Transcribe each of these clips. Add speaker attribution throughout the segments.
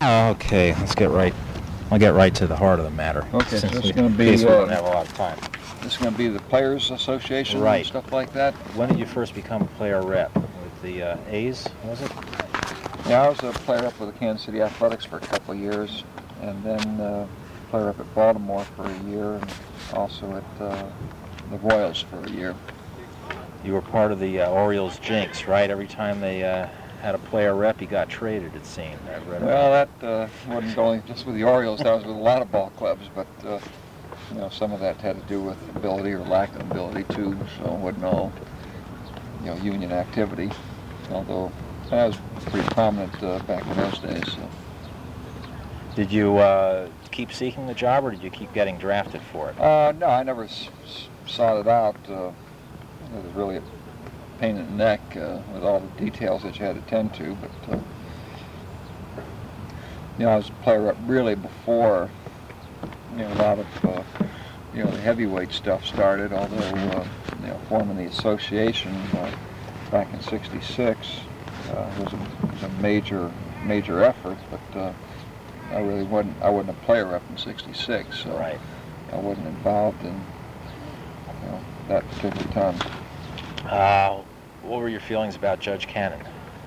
Speaker 1: Okay, let's get right. I'll get right to the heart of the matter.
Speaker 2: Okay, so
Speaker 1: since
Speaker 2: this
Speaker 1: we,
Speaker 2: is going to
Speaker 1: in
Speaker 2: be.
Speaker 1: case we don't have a lot of time.
Speaker 2: This is going to be the Players Association,
Speaker 1: Right.
Speaker 2: and stuff like that.
Speaker 1: When did you first become a player rep? With the A's, was it?
Speaker 2: Yeah, I was a player up with the Kansas City Athletics for a couple of years, and then player up at Baltimore for a year, and also at the Royals for a year.
Speaker 1: You were part of the Orioles jinx, right? Every time they had a player rep, he got traded, it seemed. I read
Speaker 2: Well, that wasn't only just with the Orioles. That was with a lot of ball clubs, but you know, some of that had to do with ability or lack of ability too. So it wasn't all, you know, union activity. Although that was pretty prominent back in those days. So.
Speaker 1: Did you keep seeking the job, or did you keep getting drafted for it?
Speaker 2: No, I never sought it out. It was really a pain in the neck with all the details that you had to attend to. But you know, I was a player up really before, you know, a lot of you know, the heavyweight stuff started. Although you know, forming the association back in '66 was a major effort, but I really wasn't a player up in '66, so
Speaker 1: right.
Speaker 2: I wasn't involved in, you know, that particular time.
Speaker 1: What were your feelings about Judge Cannon?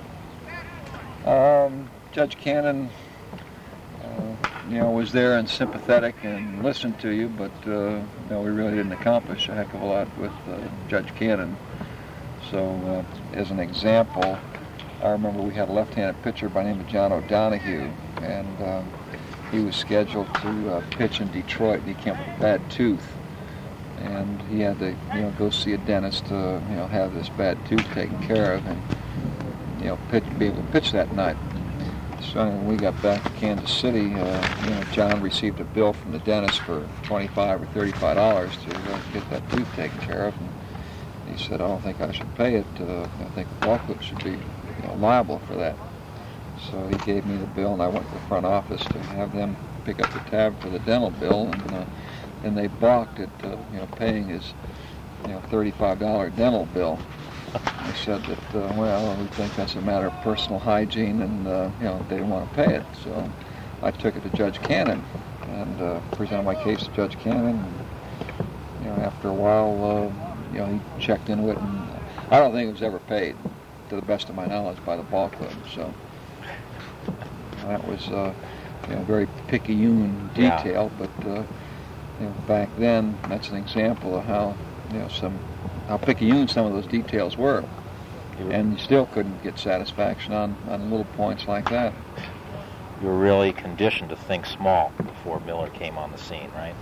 Speaker 2: Judge Cannon, you know, was there and sympathetic and listened to you, but you know, we really didn't accomplish a heck of a lot with Judge Cannon. So, as an example, I remember we had a left-handed pitcher by the name of John O'Donohue, and he was scheduled to pitch in Detroit, and he came with a bad tooth, and he had to, you know, go see a dentist to, you know, have this bad tooth taken care of, and, you know, be able to pitch that night. So when we got back to Kansas City, you know, John received a bill from the dentist for $25 or $35 to get that tooth taken care of, and he said, "I don't think I should pay it. I think the ball club should be, you know, liable for that." So he gave me the bill, and I went to the front office to have them pick up the tab for the dental bill, and they balked at, you know, paying his, you know, $35 dental bill. They said that, well, we think that's a matter of personal hygiene, and you know, they didn't want to pay it. So I took it to Judge Cannon and presented my case to Judge Cannon. And, you know, after a while, you know, he checked into it, and I don't think it was ever paid, to the best of my knowledge, by the ball club. So that was, you know, very picayune detail, but you know, back then, that's an example of how, you know, how picayune some of those details were, and you still couldn't get satisfaction on little points like that.
Speaker 1: You were really conditioned to think small before Miller came on the scene, right?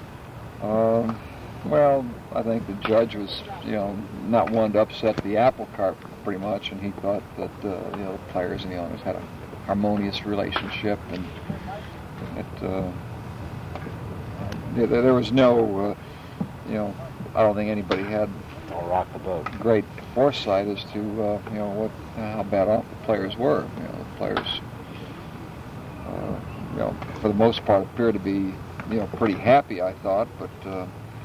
Speaker 2: Well, I think the judge was, you know, not one to upset the apple cart pretty much, and he thought that you know, the players and the owners had a harmonious relationship, and that there was no, you know, I don't think anybody had
Speaker 1: Rock the boat.
Speaker 2: Great foresight as to you know, how bad off the players were. You know, the players, you know, for the most part appeared to be, you know, pretty happy, I thought, but you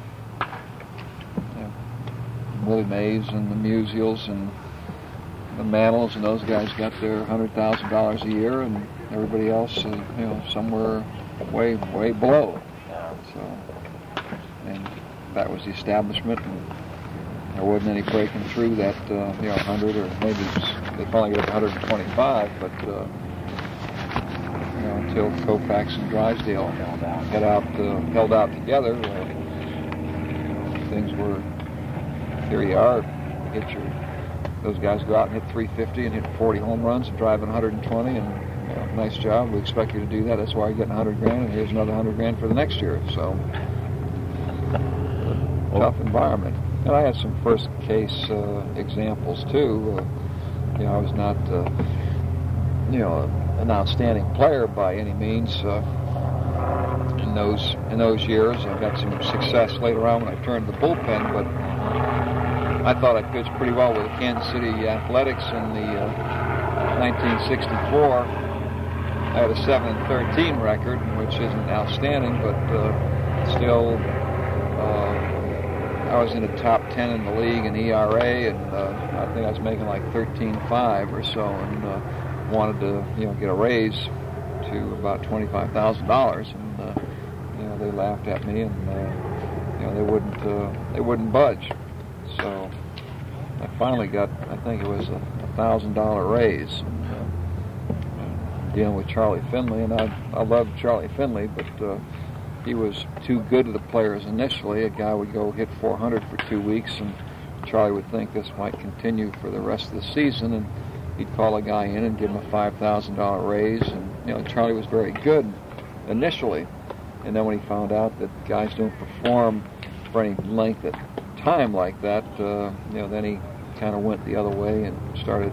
Speaker 2: know, Willie Mays and the Musials and the Mantles and those guys got their $100,000 a year, and everybody else, you know, somewhere way below. So, and that was the establishment, and there wasn't any breaking through that, you know, 100, or maybe they finally got up to 125, but you know, until Koufax and Drysdale held out together, you know, things were, here you are, those guys go out and hit 350 and hit 40 home runs and drive in 120, and you know, nice job. We expect you to do that. That's why you're getting $100 grand, and here's another $100 for the next year. So, tough environment. And I had some first case examples too. You know, I was not, you know, an outstanding player by any means in those years. I got some success later on when I turned to the bullpen, but I thought I pitched pretty well with the Kansas City Athletics in the 1964. I had a 7-13 record, which isn't outstanding, but still. I was in the top 10 in the league in ERA, and I think I was making like 13.5 or so, and wanted to, you know, get a raise to about $25,000, and you know, they laughed at me, and you know, they wouldn't budge. So I finally got, I think it was a $1,000 raise. Dealing with Charlie Finley, and I loved Charlie Finley, but he was too good to the players initially. A guy would go hit 400 for 2 weeks, and Charlie would think this might continue for the rest of the season, and he'd call a guy in and give him a $5,000 raise. And you know, Charlie was very good initially, and then when he found out that guys don't perform for any length of time like that, you know, then he kind of went the other way and started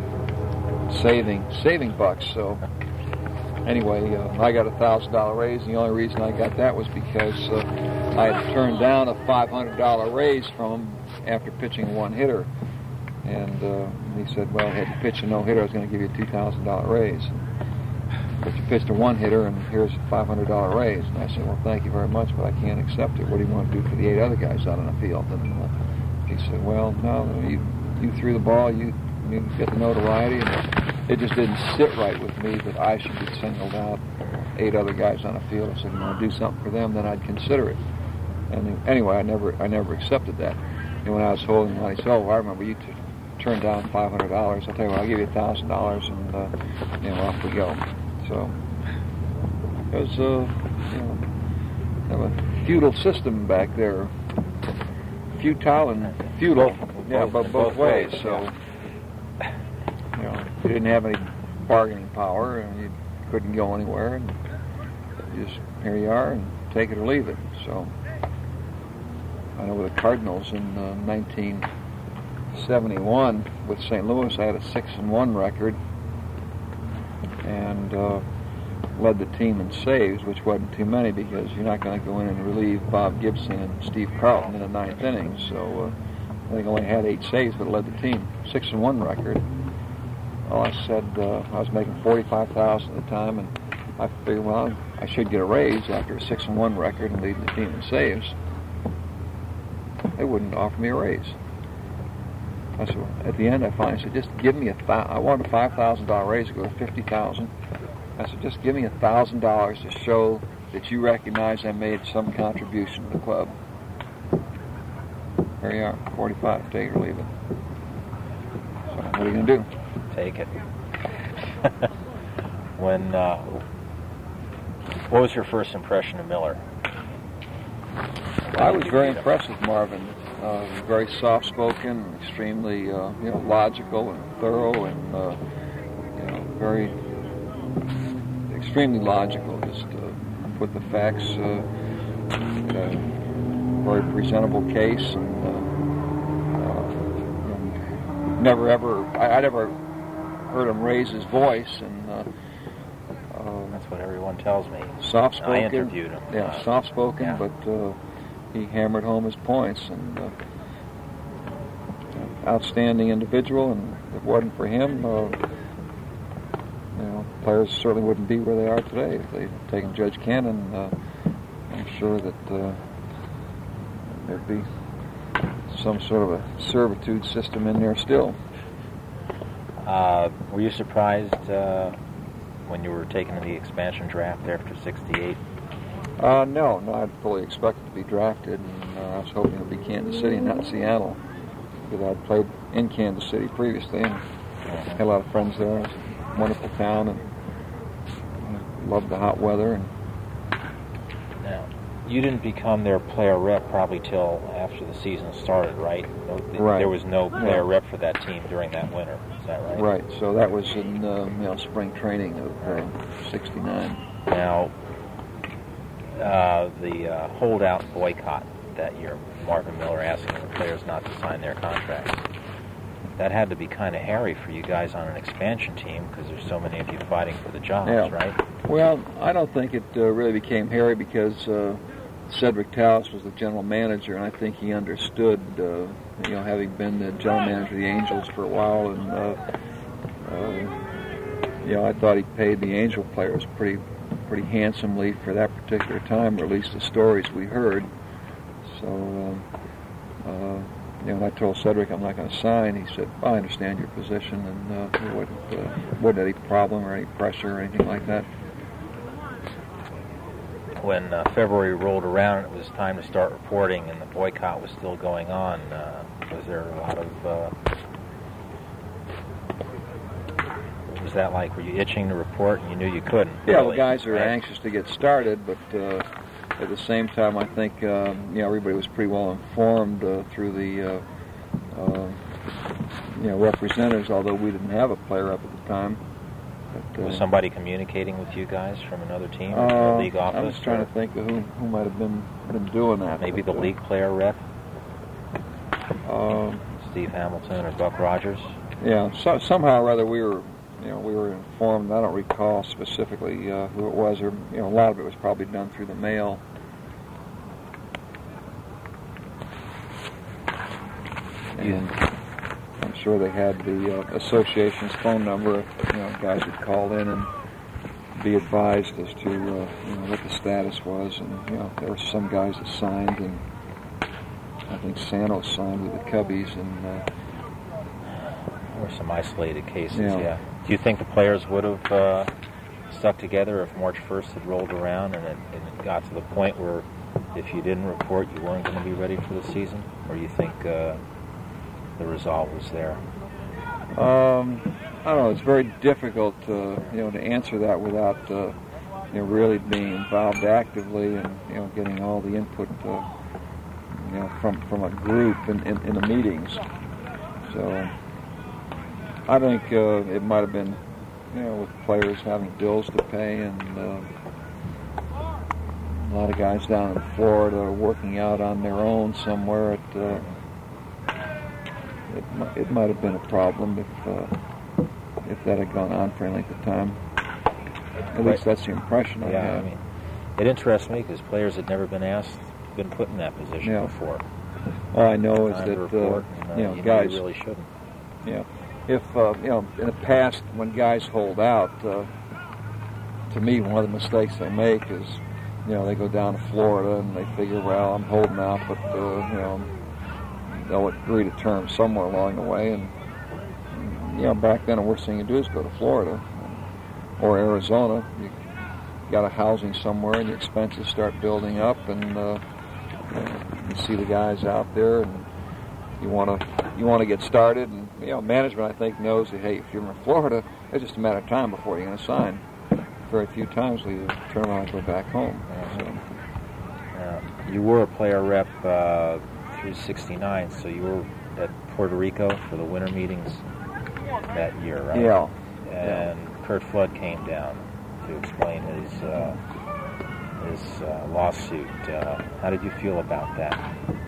Speaker 2: saving bucks. So anyway, I got a $1,000 raise, and the only reason I got that was because I had turned down a $500 raise from him after pitching a one-hitter, and he said, well, had you pitched a no-hitter, I was going to give you a $2,000 raise, but you pitched a one-hitter, and here's a $500 raise. And I said, well, thank you very much, but I can't accept it. What do you want to do for the 8 other guys out on the field? And he said, well, no, you threw the ball, you get the notoriety, and it just didn't sit right with me that I should be singled out 8 other guys on the field. I said, you want to do something for them, then I'd consider it. And anyway, I never accepted that. And when I was holding him, he said, oh, I remember you turned down $500. I'll tell you what, I'll give you $1,000, and you know, off we go. So it was you know, kind of a feudal system back there, futile and feudal, yeah, but both ways. So you know, you didn't have any bargaining power, and you couldn't go anywhere, and you just, here you are, and take it or leave it. So I know with the Cardinals in 1971 with St. Louis, I had a 6-1 record, and led the team in saves, which wasn't too many because you're not going to go in and relieve Bob Gibson and Steve Carlton in the 9th inning. So I think I only had 8 saves, but led the team. 6-1 record. Well, I said I was making $45,000 at the time, and I figured, well, I should get a raise after a 6-1 record and lead the team in saves. They wouldn't offer me a raise. I said, well, at the end, I finally said, just give me I wanted a $5,000 raise to go to $50,000. I said, just give me $1,000 to show that you recognize I made some contribution to the club. Here you are, 45, take it or leave it. So what are you going to do?
Speaker 1: Take it. What was your first impression of Miller?
Speaker 2: I was very impressed with Marvin. Very soft-spoken, extremely you know, logical and thorough, and you know, very extremely logical. Just put the facts in a very presentable case, and you know, never ever. I never heard him raise his voice, and
Speaker 1: that's what everyone tells me.
Speaker 2: Soft-spoken.
Speaker 1: I interviewed him.
Speaker 2: Yeah, soft-spoken,
Speaker 1: yeah.
Speaker 2: But he hammered home his points, and outstanding individual. And if it wasn't for him, you know, players certainly wouldn't be where they are today. If they'd taken Judge Cannon, I'm sure that there'd be some sort of a servitude system in there still.
Speaker 1: Were you surprised when you were taken in the expansion draft after '68?
Speaker 2: No, I fully expected to be drafted, and I was hoping it would be Kansas City, not Seattle, because I'd played in Kansas City previously and had a lot of friends there. It's a wonderful town, and loved the hot weather. And
Speaker 1: now, you didn't become their player rep probably till after the season started, right?
Speaker 2: Right.
Speaker 1: There was no player rep for that team during that winter. Is that right?
Speaker 2: Right. So that was in you know, spring training of '69.
Speaker 1: Now, the holdout boycott that year, Marvin Miller asking the players not to sign their contracts, that had to be kind of hairy for you guys on an expansion team because there's so many of you fighting for the jobs,
Speaker 2: yeah.
Speaker 1: right?
Speaker 2: Well, I don't think it really became hairy because Cedric Taus was the general manager, and I think he understood, you know, having been the general manager of the Angels for a while, and you know, I thought he paid the Angel players pretty handsomely for that particular time, or at least the stories we heard. So, you know, when I told Cedric I'm not going to sign, he said, I understand your position, and there wasn't any problem or any pressure or anything like that.
Speaker 1: when February rolled around and it was time to start reporting and the boycott was still going on, was there a lot of... what was that like? Were you itching to report and you knew you couldn't?
Speaker 2: Yeah,
Speaker 1: really,
Speaker 2: the guys are
Speaker 1: right?
Speaker 2: anxious to get started, but at the same time, I think everybody was pretty well informed through the representatives, although we didn't have a player up at the time. But,
Speaker 1: was somebody communicating with you guys from another team or from the league office?
Speaker 2: I was trying to think of who might have been doing that.
Speaker 1: Maybe
Speaker 2: but,
Speaker 1: the league player rep? Steve Hamilton or Buck Rogers?
Speaker 2: Yeah, somehow or other we were informed. I don't recall specifically who it was, or a lot of it was probably done through the mail. And I'm sure they had the association's phone number. Guys would call in and be advised as to what the status was. And there were some guys that signed, and I think Santos signed with the Cubbies, and
Speaker 1: there were some isolated cases.
Speaker 2: Yeah.
Speaker 1: Yeah. Do you think the players would have stuck together if March 1st had rolled around and it got to the point where if you didn't report, you weren't going to be ready for the season? Or do you think the resolve was there?
Speaker 2: I don't know. It's very difficult to answer that without really being involved actively and getting all the input from a group in the meetings. So I think it might have been with players having bills to pay and a lot of guys down in Florida working out on their own somewhere. It might have been a problem if that had gone on for any length of time. At least that's the impression I
Speaker 1: Yeah,
Speaker 2: had.
Speaker 1: I mean, it interests me because players had never been put in that position before.
Speaker 2: All I know is
Speaker 1: Time to
Speaker 2: that
Speaker 1: report, and,
Speaker 2: guys
Speaker 1: you really shouldn't.
Speaker 2: Yeah, if in the past when guys hold out, to me one of the mistakes they make is they go down to Florida and they figure, well, I'm holding out, but they'll agree to terms somewhere along the way, and back then the worst thing you do is go to Florida or Arizona. You got a housing somewhere and your expenses start building up, and you see the guys out there, and you want to get started, and management I think knows that, hey, if you're in Florida, it's just a matter of time before you're going to sign. Very few times will you turn around and go back home. So.
Speaker 1: You were a player rep through '69, so you were at Puerto Rico for the winter meetings that year, right?
Speaker 2: Yeah.
Speaker 1: And Curt Flood came down to explain his lawsuit. How did you feel about that?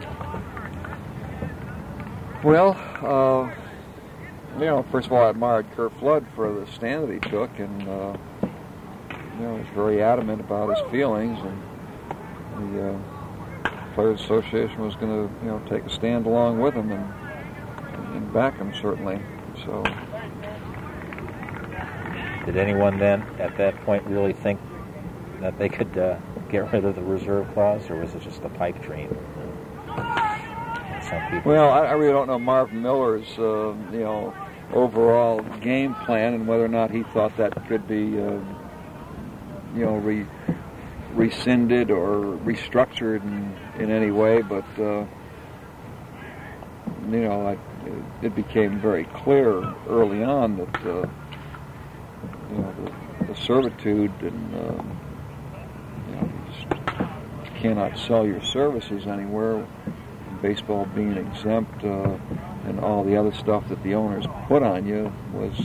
Speaker 2: Well, first of all, I admired Curt Flood for the stand that he took, and he was very adamant about his feelings, and the Players Association was going to, take a stand along with him and back him certainly. So,
Speaker 1: did anyone then at that point really think that they could get rid of the reserve clause, or was it just a pipe dream? Some people.
Speaker 2: Well, I really don't know Marvin Miller's overall game plan and whether or not he thought that could be rescinded or restructured in any way, but it became very clear early on that the servitude and you just cannot sell your services anywhere. Baseball being exempt and all the other stuff that the owners put on you was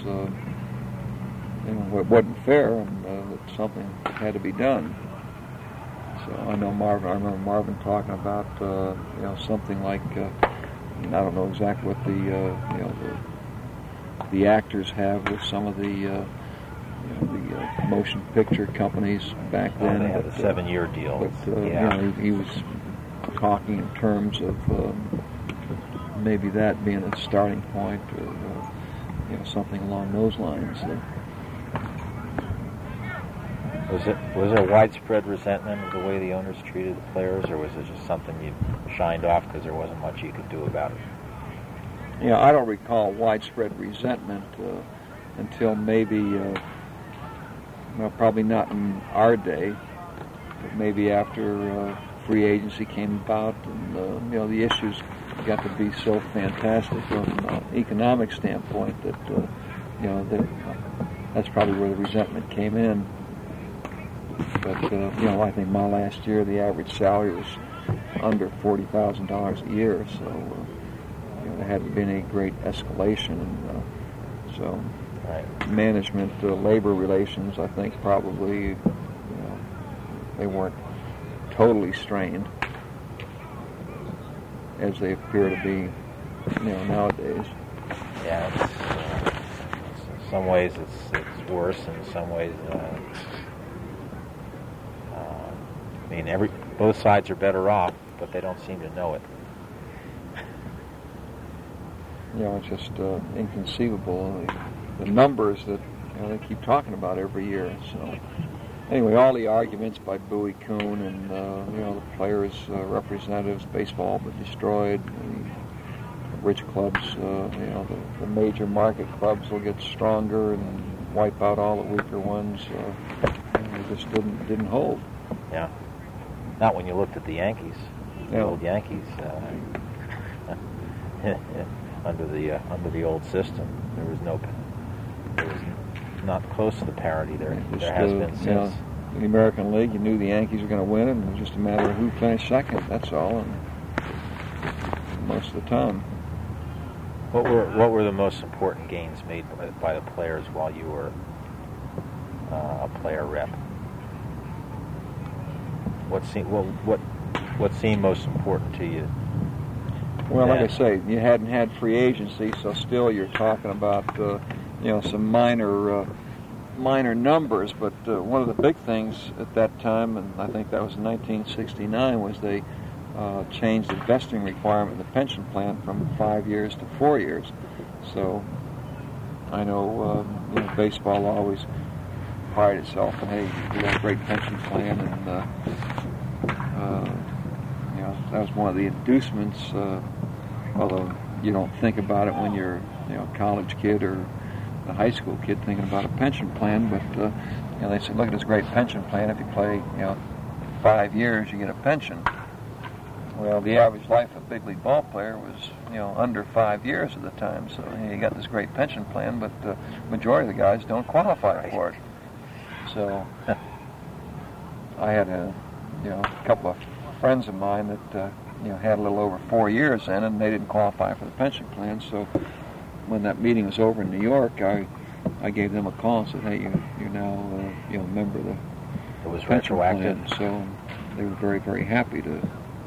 Speaker 2: it wasn't fair, and that something had to be done. So I remember Marvin talking about something like I don't know exactly what the actors have with some of the motion picture companies back then.
Speaker 1: They had a 7-year deal.
Speaker 2: But he was talking in terms of maybe that being a starting point, or something along those lines.
Speaker 1: Was there widespread resentment of the way the owners treated the players, or was it just something you shined off because there wasn't much you could do about it?
Speaker 2: I don't recall widespread resentment until maybe, probably not in our day, But maybe after free agency came about, and the issues got to be so fantastic from an economic standpoint that that's probably where the resentment came in. But I think my last year the average salary was under $40,000 a year, so there hadn't been any great escalation, and so
Speaker 1: right.
Speaker 2: Management, labor relations, I think probably they weren't totally strained as they appear to be, nowadays.
Speaker 1: Yeah, in some ways it's worse. In some ways, both sides are better off, but they don't seem to know it.
Speaker 2: It's just inconceivable. The numbers that they keep talking about every year. So anyway, all the arguments by Bowie Kuhn and the players' representatives, baseball but destroyed. The rich clubs, the major market clubs will get stronger and wipe out all the weaker ones. It just didn't hold.
Speaker 1: Yeah. Not when you looked at the Yankees. The old Yankees. Under the old system, there was not close to the parity there has been since.
Speaker 2: In the American League, you knew the Yankees were going to win, and it was just a matter of who finished second. That's all, and most of the time.
Speaker 1: What were the most important gains made by the players while you were a player rep? What seemed most important to you?
Speaker 2: Well, like I say, you hadn't had free agency, so still you're talking about some minor numbers. But one of the big things at that time, and I think that was in 1969, was they changed the vesting requirement of the pension plan from 5 years to 4 years. So I know baseball always prided itself on, hey, we got a great pension plan, and that was one of the inducements. Although you don't think about it when you're a college kid or a high school kid thinking about a pension plan, but they said, look at this great pension plan. If you play 5 years, you get a pension. Well, the average life of a big league ball player was under 5 years at the time. So you got this great pension plan, but the majority of the guys don't qualify for it. So I had a couple of friends of mine that had a little over 4 years in, and they didn't qualify for the pension plan. So when that meeting was over in New York, I gave them a call and said, hey, you're now a member of the pension plan. So they were very, very happy to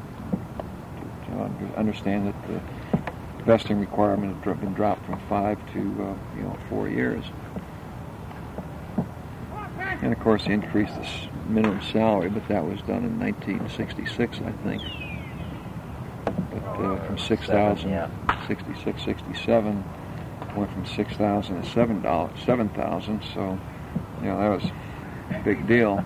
Speaker 2: understand that the vesting requirement had been dropped from 5 to 4 years. And of course, they increased the minimum salary, but that was done in 1966, I think. But from 6,000, 66, 67, went from 6,000 to 7,000. So, that was a big deal.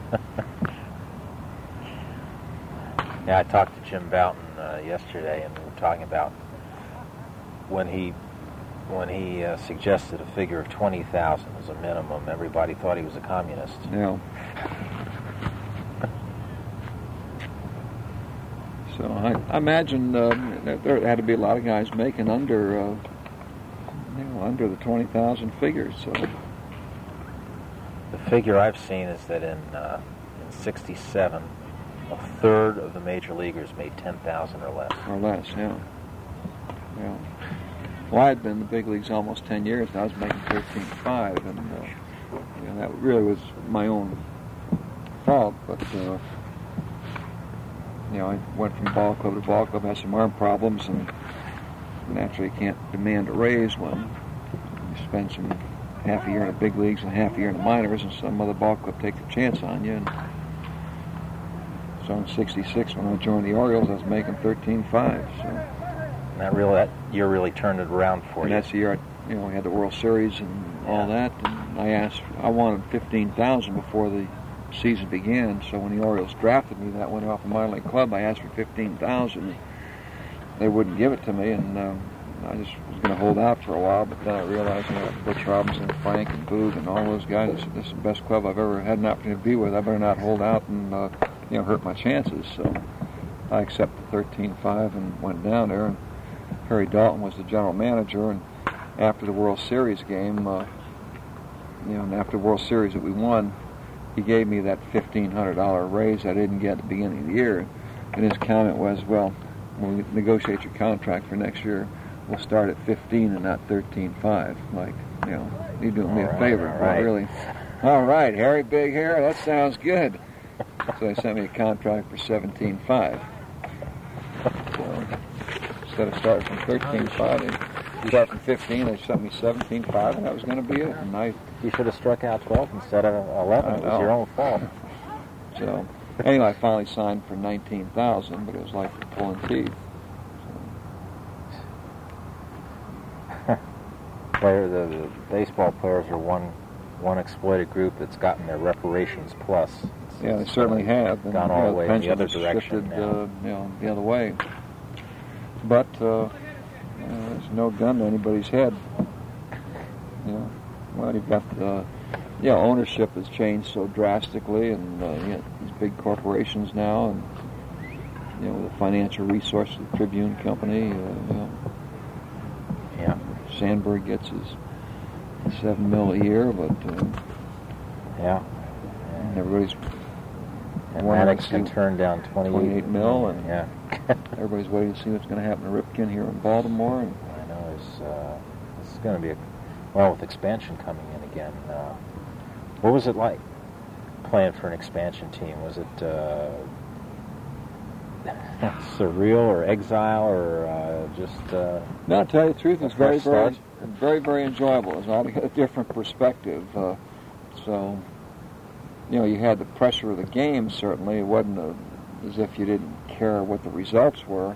Speaker 1: Yeah, I talked to Jim Bouton yesterday, and we were talking about when he suggested a figure of 20,000 as a minimum, everybody thought he was a communist.
Speaker 2: Yeah. So I imagine there had to be a lot of guys making under the 20,000 figures. So
Speaker 1: the figure I've seen is that in '67, a third of the major leaguers made 10,000 or less.
Speaker 2: Or less, yeah. Well, I had been in the big leagues almost 10 years, and I was making $13,500, and that really was my own fault. But I went from ball club to ball club, had some arm problems, and naturally you can't demand a raise when you spend half a year in the big leagues and half a year in the minors, and some other ball club takes a chance on you. And so in '66, when I joined the Orioles, I was making $13,500. So.
Speaker 1: That year really turned it around for you.
Speaker 2: And that's the year we had the World Series and all that. And I wanted $15,000 before the season began. So when the Orioles drafted me, that went off a minor league club. I asked for $15,000. They wouldn't give it to me, and I just was going to hold out for a while. But then I realized, Butch Robinson, Frank, and Boog, and all those guys. This is the best club I've ever had an opportunity to be with. I better not hold out and hurt my chances. So I accepted 13-5 and went down there. And Harry Dalton was the general manager, and after the World Series game, and after the World Series that we won, he gave me that $1,500 raise I didn't get at the beginning of the year. And his comment was, well, when we negotiate your contract for next year, we'll start at 15 and not 13-5. Like, you're doing me a favor.
Speaker 1: Right.
Speaker 2: Really. All right, Harry, big hair, that sounds good. So they sent me a contract for 17-5. So instead of starting from 13-5, they start from 15, they sent me 17-5, and that was going to be it. And
Speaker 1: you should have struck out 12 instead of 11. It was your own fault.
Speaker 2: So anyway, I finally signed for $19,000, but it was like pulling teeth.
Speaker 1: The baseball players are one exploited group that's gotten their reparations plus.
Speaker 2: Yeah, they certainly have. And,
Speaker 1: gone all the way in the other
Speaker 2: pensions
Speaker 1: direction
Speaker 2: shifted,
Speaker 1: now.
Speaker 2: The other way. But there's no gun to anybody's head. Well, you've got ownership has changed so drastically, and these big corporations now, and the financial resources of the Tribune Company.
Speaker 1: Yeah.
Speaker 2: Sandberg gets his $7 million a year, but
Speaker 1: and
Speaker 2: everybody's
Speaker 1: Maddox can turn down 28
Speaker 2: million,
Speaker 1: and
Speaker 2: everybody's waiting to see what's going to happen to Ripken here in Baltimore. And
Speaker 1: I know it's going to be with expansion coming in again. What was it like playing for an expansion team? Was it surreal or exile or just?
Speaker 2: No, to tell you the truth, it's very, very enjoyable. It's not a different perspective. So, you had the pressure of the game. Certainly, it wasn't as if you didn't care what the results were.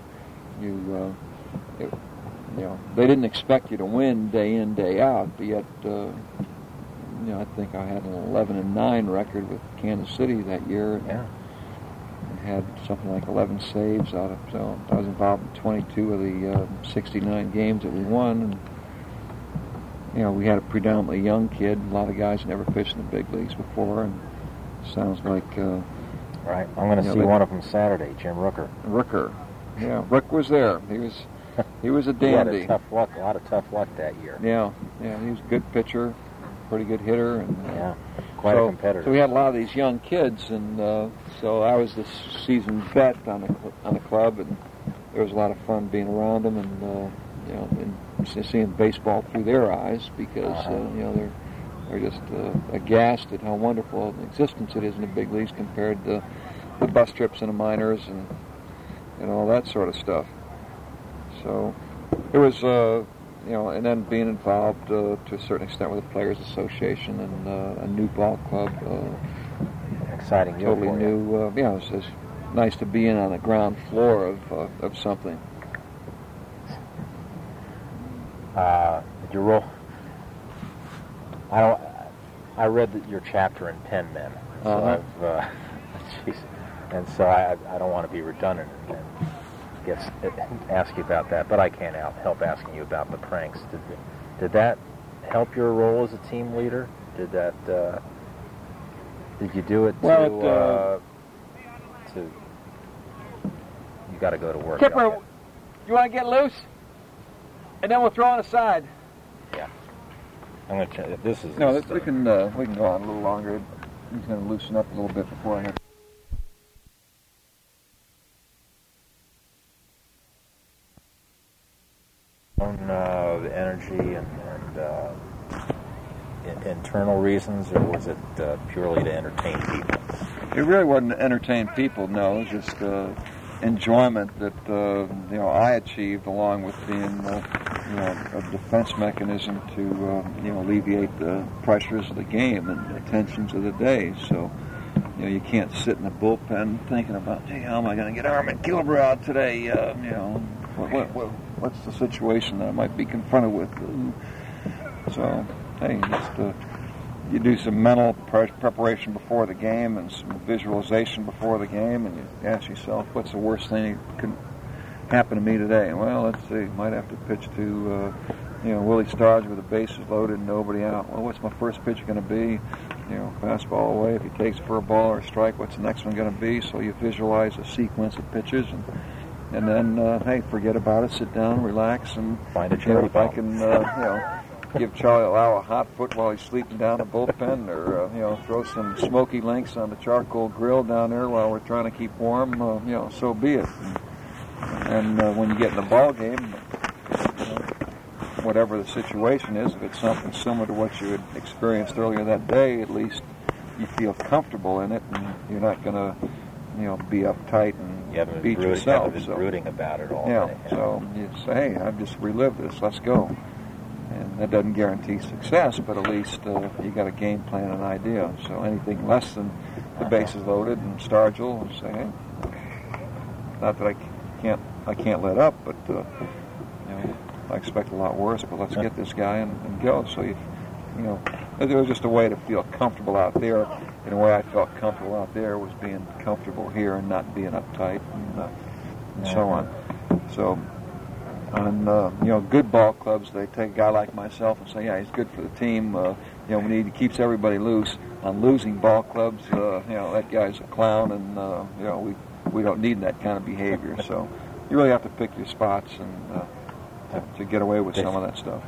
Speaker 2: They didn't expect you to win day in, day out. But yet, I think I had an 11-9 record with Kansas City that year.
Speaker 1: Yeah.
Speaker 2: Had something like 11 saves out of, so I was involved in 22 of the 69 games that we won. And, we had a predominantly young kid, a lot of guys never fished in the big leagues before, and it sounds like...
Speaker 1: right, I'm going to see one of them Saturday, Jim Rooker.
Speaker 2: Rook was there. He was a dandy.
Speaker 1: He had a lot of tough luck that year.
Speaker 2: Yeah, he was a good pitcher, pretty good hitter, and
Speaker 1: quite a competitor.
Speaker 2: So we had a lot of these young kids, and so I was the seasoned vet on the club, and there was a lot of fun being around them, and and seeing baseball through their eyes because they're just aghast at how wonderful an existence it is in the big leagues compared to the bus trips in the minors and all that sort of stuff. So it was. And then being involved to a certain extent with the Players Association and a new ball club.
Speaker 1: Exciting.
Speaker 2: Totally new. It's just nice to be in on the ground floor of something.
Speaker 1: Your role. I read your chapter in Pen Men. So and so I don't want to be redundant and ask you about that, but I can't help asking you about the pranks. Did that help your role as a team leader? Did you do it to you got to go to work.
Speaker 2: Kipper, you want to get loose? And then we'll throw it aside.
Speaker 1: Yeah. I'm going to this is
Speaker 2: no, we can go on a little longer. He's going to loosen up a little bit before I have
Speaker 1: the energy and internal reasons, or was it purely to entertain people?
Speaker 2: It really wasn't to entertain people. No, it was just enjoyment that I achieved, along with being a defense mechanism to alleviate the pressures of the game and the tensions of the day. So you can't sit in the bullpen thinking about, hey, how am I going to get Armin Gilbert out today? What's the situation that I might be confronted with? So, hey, you do some mental preparation before the game and some visualization before the game, and you ask yourself, what's the worst thing that could happen to me today? Well, let's see, might have to pitch to Willie Stargell with the bases loaded and nobody out. Well, what's my first pitch going to be? fastball away. If he takes it for a ball or a strike, what's the next one going to be? So you visualize a sequence of pitches, and then hey, forget about it. Sit down, relax, and
Speaker 1: find a cherry
Speaker 2: if I can, give Charlie Lau a hot foot while he's sleeping down the bullpen, or throw some smoky links on the charcoal grill down there while we're trying to keep warm. So be it. And when you get in the ball game, whatever the situation is, if it's something similar to what you had experienced earlier that day, at least you feel comfortable in it, and you're not going to, be uptight and beat yourself.
Speaker 1: You haven't been brooding about it all
Speaker 2: day.
Speaker 1: Yeah.
Speaker 2: So you say, hey, I've just relived this. Let's go. And that doesn't guarantee success, but at least you got a game plan, an idea. So anything less than the bases loaded and Stargell, say, hey, not that I can't let up, but I expect a lot worse. But let's get this guy and go. So it was just a way to feel comfortable out there. And the way I felt comfortable out there was being comfortable here and not being uptight and so on. So on good ball clubs, they take a guy like myself and say, yeah, he's good for the team. He keeps everybody loose. On losing ball clubs, that guy's a clown, and we don't need that kind of behavior. So you really have to pick your spots and to get away with some of that stuff.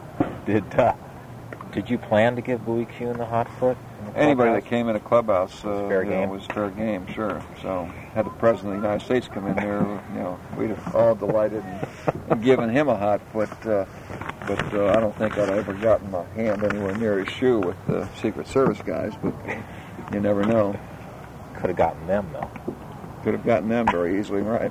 Speaker 1: Did you plan to give Bowie Kuhn the hot foot?
Speaker 2: Anybody that came in a clubhouse
Speaker 1: was
Speaker 2: fair game, sure. So had the President of the United States come in there, we'd have all delighted and given him a hot foot. But I don't think I'd ever gotten my hand anywhere near his shoe with the Secret Service guys. But you never know.
Speaker 1: Could have gotten them, though.
Speaker 2: Could have gotten them very easily, right?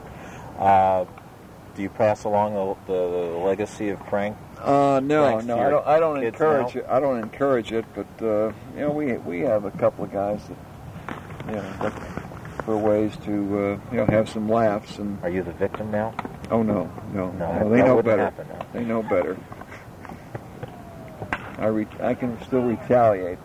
Speaker 1: Do you pass along the legacy of Frank?
Speaker 2: No, I don't encourage
Speaker 1: now?
Speaker 2: it. I don't encourage it, but we have a couple of guys that look for ways to have some laughs. And
Speaker 1: are you the victim now?
Speaker 2: Oh no, they know better. They know better. I can still retaliate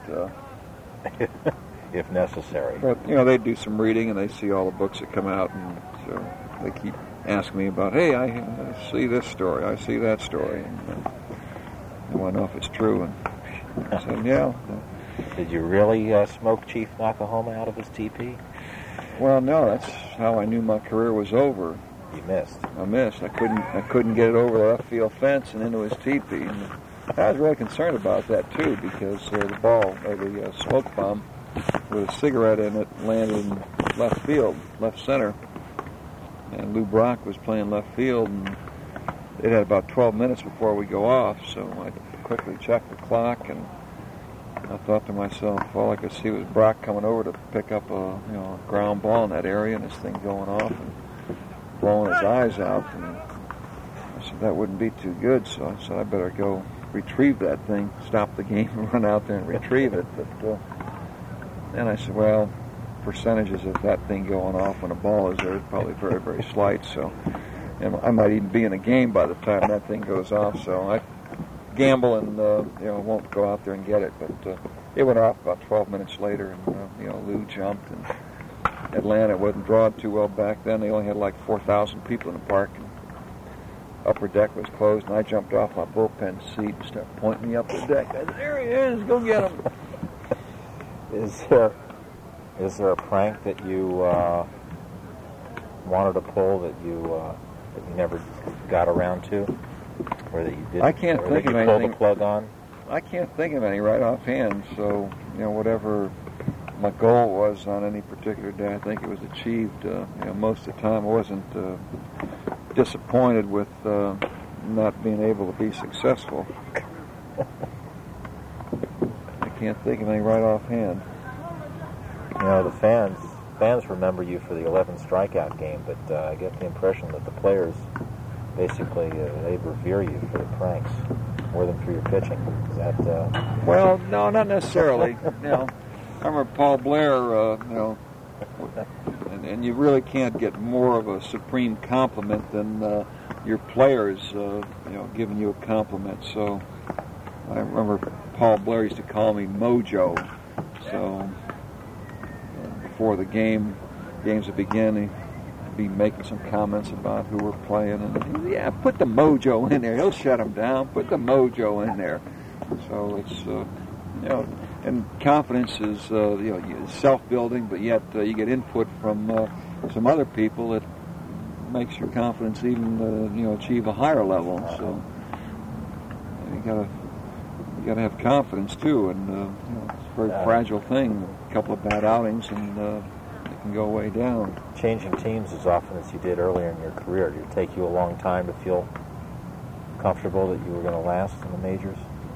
Speaker 1: if necessary.
Speaker 2: But they do some reading and they see all the books that come out, and so they keep asking me about, hey, I see this story, I see that story, and I want to know if it's true. And I said, yeah.
Speaker 1: Did you really smoke Chief Nakahoma out of his teepee?
Speaker 2: Well, no, that's how I knew my career was over.
Speaker 1: You missed.
Speaker 2: I missed. I couldn't get it over the left field fence and into his teepee. And I was really concerned about that too, because the ball, or the smoke bomb with a cigarette in it, landed in left field, left center. And Lou Brock was playing left field, and it had about 12 minutes before we go off, so I quickly checked the clock, and I thought to myself, all I could see was Brock coming over to pick up a ground ball in that area, and this thing going off and blowing his eyes out. And I said that wouldn't be too good, so I said I better go retrieve that thing, stop the game, and run out there and retrieve it. But then I said, well, percentages of that thing going off when a ball is there is probably very, very slight. So, and I might even be in a game by the time that thing goes off. So I gamble and won't go out there and get it. But it went off about 12 minutes later, and Lou jumped. And Atlanta wasn't drawn too well back then. They only had like 4,000 people in the park. And upper deck was closed, and I jumped off my bullpen seat and started pointing me up the deck. I said, there he is, go get him.
Speaker 1: Is there a prank that you wanted to pull that you never got around to, or that you did?
Speaker 2: I can't think of
Speaker 1: anything.
Speaker 2: Pull
Speaker 1: the plug on?
Speaker 2: I can't think of any right offhand. So whatever my goal was on any particular day, I think it was achieved. Most of the time, I wasn't disappointed with not being able to be successful. I can't think of any right offhand.
Speaker 1: The fans remember you for the 11 strikeout game, but I get the impression that the players basically they revere you for the pranks more than for your pitching. Is that?
Speaker 2: Well, no, not necessarily. I remember Paul Blair. And you really can't get more of a supreme compliment than your players, giving you a compliment. So I remember Paul Blair used to call me Mojo. So before the games would begin, he'd be making some comments about who we're playing, and put the mojo in there. He'll shut him down. Put the mojo in there. So it's You know, and confidence is self-building, but yet you get input from some other people that makes your confidence even achieve a higher level. So you gotta have confidence too, and it's a very fragile thing. A couple of bad outings and it can go way down.
Speaker 1: Changing teams as often as you did earlier in your career, did it take you a long time to feel comfortable that you were going to last in the majors?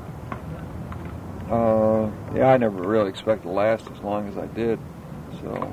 Speaker 2: Yeah, I never really expected to last as long as I did. So,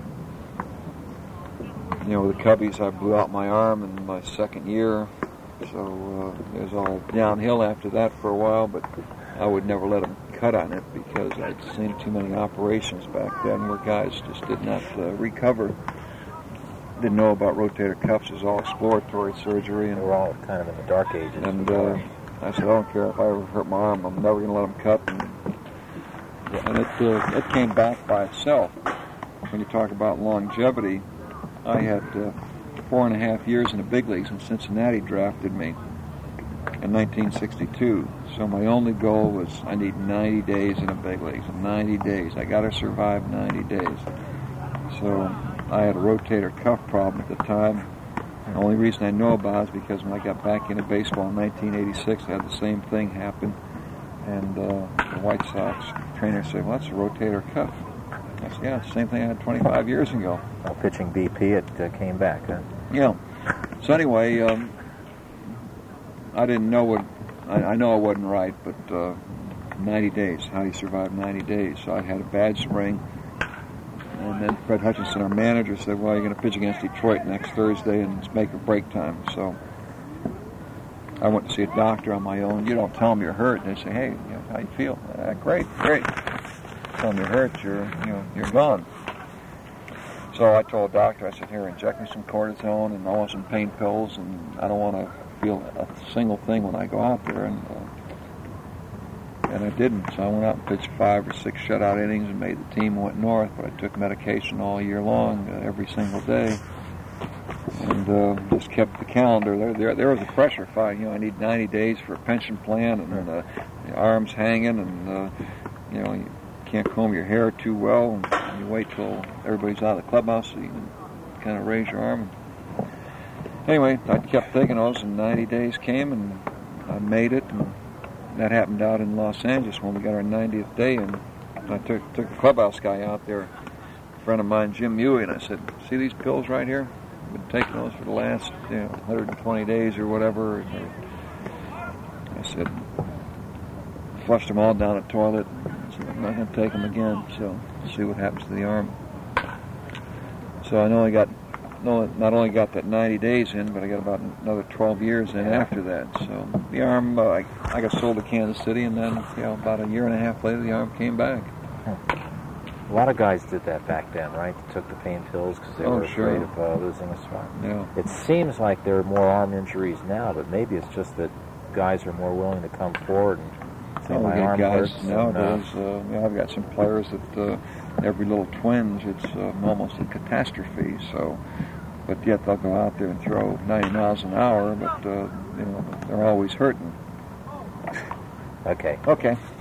Speaker 2: with the Cubbies, I blew out my arm in my second year. So it was all downhill after that for a while, but I would never let them cut on it because I'd seen too many operations back then where guys just did not recover. Didn't know about rotator cuffs. It was all exploratory surgery. And
Speaker 1: they were all kind of in the dark ages.
Speaker 2: And I said, I don't care if I ever hurt my arm, I'm never going to let them cut. And it came back by itself. When you talk about longevity, I had 4.5 years in the big leagues, and Cincinnati drafted me in 1962. So my only goal was I need 90 days in the big leagues. 90 days. I got to survive 90 days. So I had a rotator cuff problem at the time. The only reason I know about it is because when I got back into baseball in 1986, I had the same thing happen. And the White Sox trainer said, well, that's a rotator cuff. I said, yeah, it's the same thing I had 25 years ago.
Speaker 1: While pitching BP, it came back, huh?
Speaker 2: Yeah. So anyway, I didn't know what, I know I wasn't right, but 90 days, how do you survive 90 days? So I had a bad spring. And then Fred Hutchinson, our manager, said, well, you're going to pitch against Detroit next Thursday and it's make or break time. So I went to see a doctor on my own. You don't tell them you're hurt. They say, hey, how you feel? Great. Tell them you're hurt, you're gone. So I told the doctor, I said, here, inject me some cortisone and I want some pain pills, and I don't want to feel a single thing when I go out there. And I didn't. So I went out and pitched 5 or 6 shutout innings and made the team and went north. But I took medication all year long, every single day, and just kept the calendar. There was a pressure fight. I need 90 days for a pension plan, and the arms hanging, and you can't comb your hair too well, and you wait till everybody's out of the clubhouse so you can kind of raise your arm. Anyway, I kept taking those, and 90 days came, and I made it. And that happened out in Los Angeles when we got our 90th day, and I took the clubhouse guy out there, a friend of mine, Jim Huey, and I said, see these pills right here? I've been taking those for the last 120 days or whatever. And I said, flushed them all down the toilet. I said, I'm not going to take them again, so see what happens to the arm. So I not only got that 90 days in, but I got about another 12 years in after that. So the arm, I got sold to Kansas City, and then about a year and a half later, the arm came back.
Speaker 1: A lot of guys did that back then, right? They took the pain pills because they were afraid of losing a spot.
Speaker 2: Yeah.
Speaker 1: It seems like there are more arm injuries now, but maybe it's just that guys are more willing to come forward and say, my arm hurts.
Speaker 2: Nowadays, I've got some players that every little twinge, it's almost a catastrophe. So, but yet they'll go out there and throw 90 miles an hour, but they're always hurting.
Speaker 1: Okay.
Speaker 2: Okay.